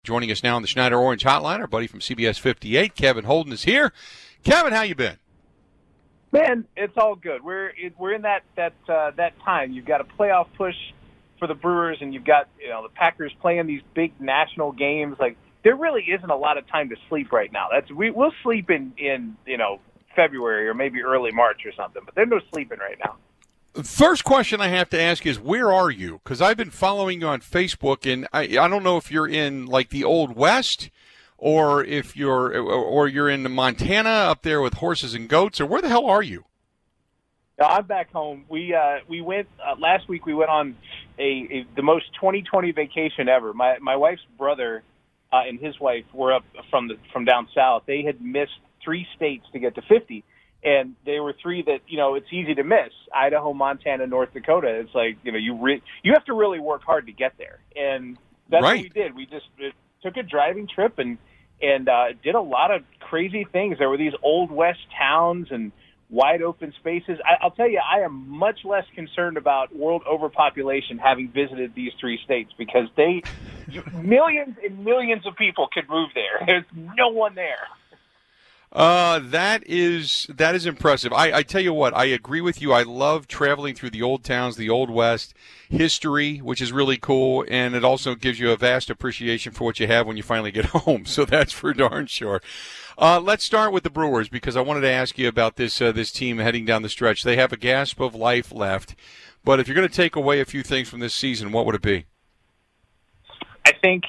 Joining us now on the Schneider Orange Hotline, our buddy from CBS 58, Kevin Holden, is here. Kevin, how you been? Man, it's all good. We're in that time. You've got a playoff push for the Brewers, and you've got the Packers playing these big national games. Like, there really isn't a lot of time to sleep right now. We'll sleep in February or maybe early March or something, but there's no sleeping right now. First question I have to ask is, where are you? Because I've been following you on Facebook, and I don't know if you're in like the Old West, or if you're in Montana up there with horses and goats, or where the hell are you? No, I'm back home. We went last week. We went on the most 2020 vacation ever. My wife's brother and his wife were up from down south. They had missed 3 states to get to 50. And they were 3 that, it's easy to miss: Idaho, Montana, North Dakota. It's like, you have to really work hard to get there. And that's right. What we did. We just took a driving trip and did a lot of crazy things. There were these Old West towns and wide open spaces. I'll tell you, I am much less concerned about world overpopulation having visited these 3 states, because millions and millions of people could move there. There's no one there. That is impressive. I tell you what, I agree with you. I love traveling through the old towns, the Old West, history, which is really cool, and it also gives you a vast appreciation for what you have when you finally get home. So that's for darn sure. Let's start with the Brewers, because I wanted to ask you about this team heading down the stretch. They have a gasp of life left, but if you're going to take away a few things from this season, what would it be? I think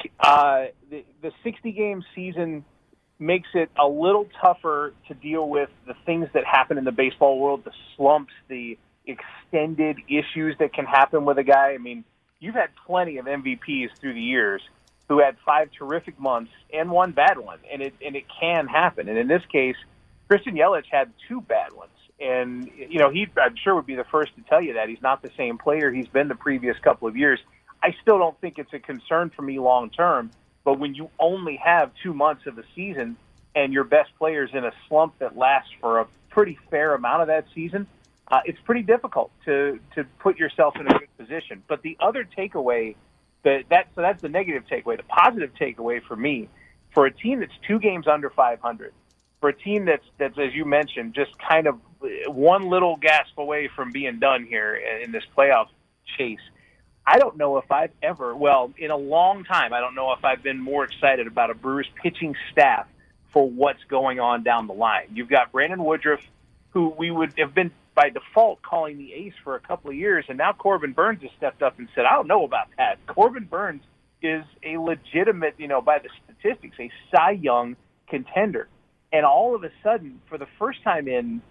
the 60-game season makes it a little tougher to deal with the things that happen in the baseball world, the slumps, the extended issues that can happen with a guy. I mean, you've had plenty of MVPs through the years who had 5 terrific months and 1 bad one, and it can happen. And in this case, Christian Yelich had 2 bad ones. And, he, I'm sure, would be the first to tell you that. He's not the same player he's been the previous couple of years. I still don't think it's a concern for me long term. But when you only have 2 months of the season and your best player's in a slump that lasts for a pretty fair amount of that season, it's pretty difficult to put yourself in a good position. But the other takeaway, so that's the negative takeaway. The positive takeaway for me, for a team that's 2 games under 500, for a team that's as you mentioned, just kind of one little gasp away from being done here in this playoff chase, I don't know if I've ever, in a long time, I don't know if I've been more excited about a Brewers pitching staff for what's going on down the line. You've got Brandon Woodruff, who we would have been by default calling the ace for a couple of years, and now Corbin Burns has stepped up and said, I don't know about that. Corbin Burns is a legitimate, by the statistics, a Cy Young contender. And all of a sudden, for the first time in,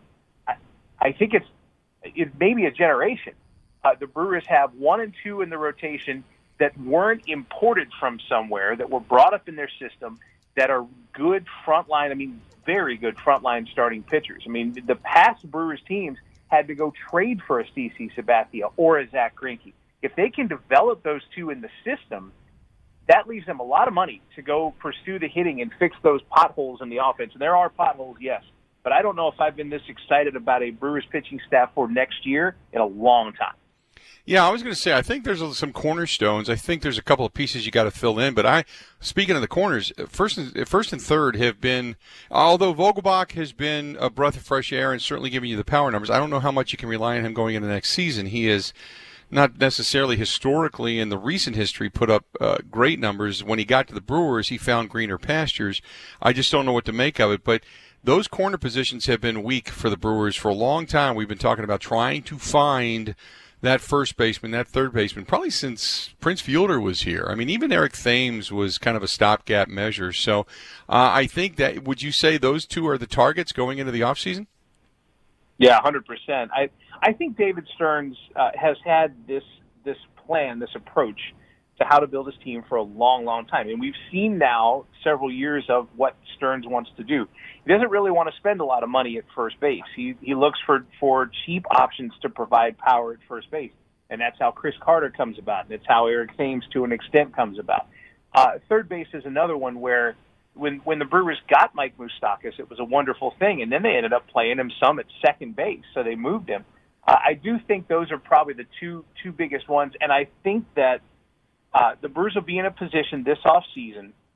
I think it's maybe a generation, the Brewers have 1 and 2 in the rotation that weren't imported from somewhere, that were brought up in their system, that are good frontline, very good frontline starting pitchers. The past Brewers teams had to go trade for a CC Sabathia or a Zach Greinke. If they can develop those 2 in the system, that leaves them a lot of money to go pursue the hitting and fix those potholes in the offense. And there are potholes, yes. But I don't know if I've been this excited about a Brewers pitching staff for next year in a long time. Yeah, I was going to say, I think there's some cornerstones. I think there's a couple of pieces you got to fill in. But speaking of the corners, first and third have been, although Vogelbach has been a breath of fresh air and certainly giving you the power numbers, I don't know how much you can rely on him going into the next season. He is not necessarily historically in the recent history put up great numbers. When he got to the Brewers, he found greener pastures. I just don't know what to make of it. But those corner positions have been weak for the Brewers for a long time. We've been talking about trying to find that first baseman, that third baseman, probably since Prince Fielder was here. Even Eric Thames was kind of a stopgap measure. So I think that, would you say those 2 are the targets going into the offseason? Yeah, 100%. I think David Stearns has had this plan, this approach to how to build his team for a long, long time. And we've seen now several years of what Stearns wants to do. He doesn't really want to spend a lot of money at first base. He looks for cheap options to provide power at first base. And that's how Chris Carter comes about. And it's how Eric Thames, to an extent, comes about. Third base is another one where when the Brewers got Mike Moustakas, it was a wonderful thing. And then they ended up playing him some at second base, so they moved him. I do think those are probably the two biggest ones. And I think that the Brewers will be in a position this offseason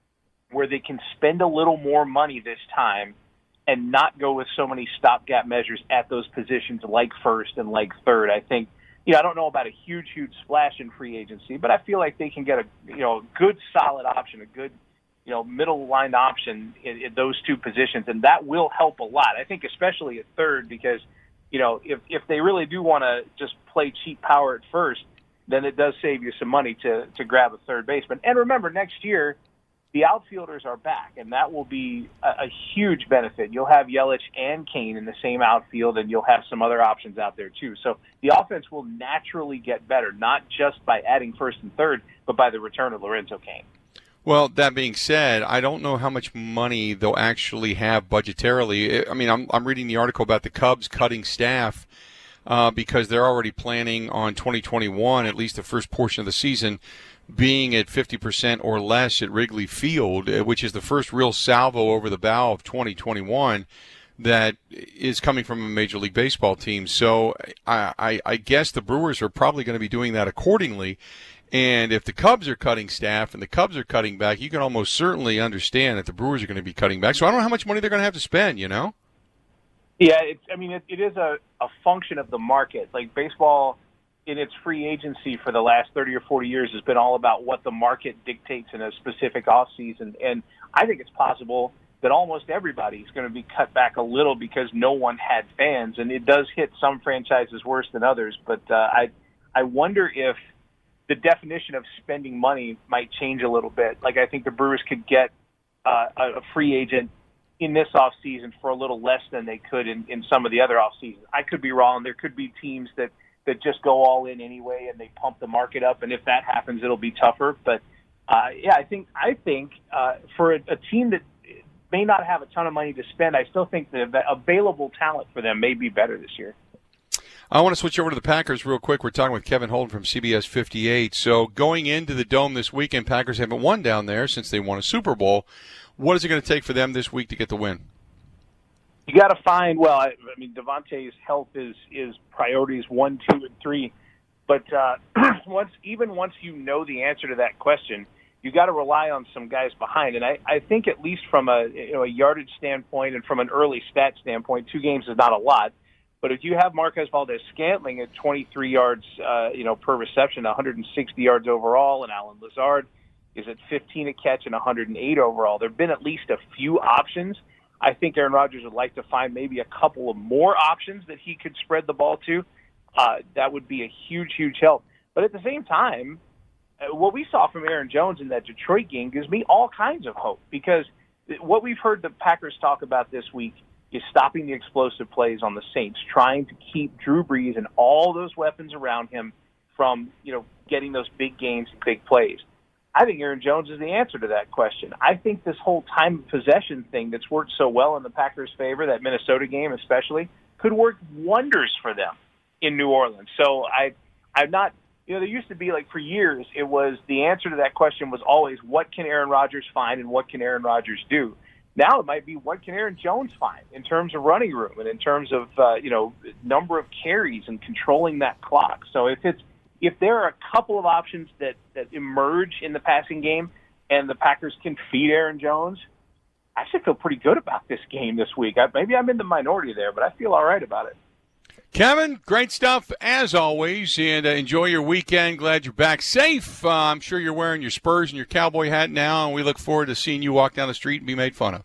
where they can spend a little more money this time and not go with so many stopgap measures at those positions like first and like third. I think, I don't know about a huge splash in free agency, but I feel like they can get a good solid option, a good, middle line option in those two positions, and that will help a lot. I think especially at third because, if they really do want to just play cheap power at first, then it does save you some money to grab a third baseman. And remember, next year, the outfielders are back, and that will be a huge benefit. You'll have Yelich and Kane in the same outfield, and you'll have some other options out there too. So the offense will naturally get better, not just by adding first and third, but by the return of Lorenzo Cain. Well, that being said, I don't know how much money they'll actually have budgetarily. I mean, I'm reading the article about the Cubs cutting staff because they're already planning on 2021, at least the first portion of the season, being at 50% or less at Wrigley Field, which is the first real salvo over the bow of 2021 that is coming from a Major League Baseball team. So I guess the Brewers are probably going to be doing that accordingly. And if the Cubs are cutting staff and the Cubs are cutting back, you can almost certainly understand that the Brewers are going to be cutting back. So I don't know how much money they're going to have to spend, Yeah, it is a function of the market. Like baseball in its free agency for the last 30 or 40 years has been all about what the market dictates in a specific offseason. And I think it's possible that almost everybody is going to be cut back a little because no one had fans. And it does hit some franchises worse than others. But I wonder if the definition of spending money might change a little bit. Like I think the Brewers could get a free agent in this offseason for a little less than they could in some of the other offseasons. I could be wrong. There could be teams that just go all in anyway and they pump the market up. And if that happens, it'll be tougher. But I think for a team that may not have a ton of money to spend, I still think the available talent for them may be better this year. I want to switch over to the Packers real quick. We're talking with Kevin Holden from CBS 58. So going into the Dome this weekend, Packers haven't won down there since they won a Super Bowl. What is it going to take for them this week to get the win? You got to find, Devontae's health is priorities 1, 2, and 3. But once you know the answer to that question, you got to rely on some guys behind. And I think at least from a yardage standpoint and from an early stat standpoint, 2 games is not a lot. But if you have Marquez Valdes-Scantling at 23 yards, per reception, 160 yards overall, and Alan Lazard is at 15 a catch and 108 overall, there have been at least a few options. I think Aaron Rodgers would like to find maybe a couple of more options that he could spread the ball to. That would be a huge help. But at the same time, what we saw from Aaron Jones in that Detroit game gives me all kinds of hope because what we've heard the Packers talk about this week is stopping the explosive plays on the Saints, trying to keep Drew Brees and all those weapons around him from, getting those big games and big plays. I think Aaron Jones is the answer to that question. I think this whole time of possession thing that's worked so well in the Packers' favor, that Minnesota game especially, could work wonders for them in New Orleans. So I'm not, there used to be for years, it was the answer to that question was always what can Aaron Rodgers find and what can Aaron Rodgers do? Now it might be what can Aaron Jones find in terms of running room and in terms of number of carries and controlling that clock. So if there are a couple of options that emerge in the passing game and the Packers can feed Aaron Jones, I should feel pretty good about this game this week. Maybe I'm in the minority there, but I feel all right about it. Kevin, great stuff as always, and enjoy your weekend. Glad you're back safe. I'm sure you're wearing your Spurs and your cowboy hat now, and we look forward to seeing you walk down the street and be made fun of.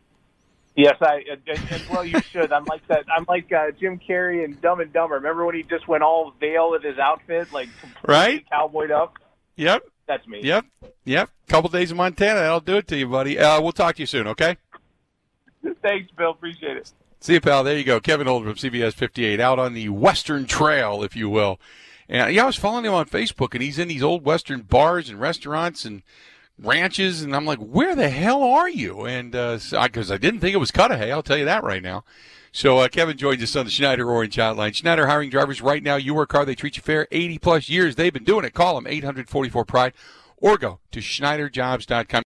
Yes, well, you should. I'm like that. I'm like Jim Carrey in Dumb and Dumber. Remember when he just went all veil with his outfit, completely cowboyed up? Yep. That's me. Yep. Couple days in Montana, that'll do it to you, buddy. We'll talk to you soon, okay? Thanks, Bill. Appreciate it. See you, pal. There you go. Kevin Holden from CBS 58, out on the Western Trail, if you will. And I was following him on Facebook, and he's in these old Western bars and restaurants and ranches, and I'm like, where the hell are you? And because I didn't think it was Cudahy, I'll tell you that right now. So Kevin joins us on the Schneider Orange Hotline. Schneider hiring drivers right now. You work hard, they treat you fair. 80-plus years they've been doing it. Call them 844-PRIDE or go to SchneiderJobs.com.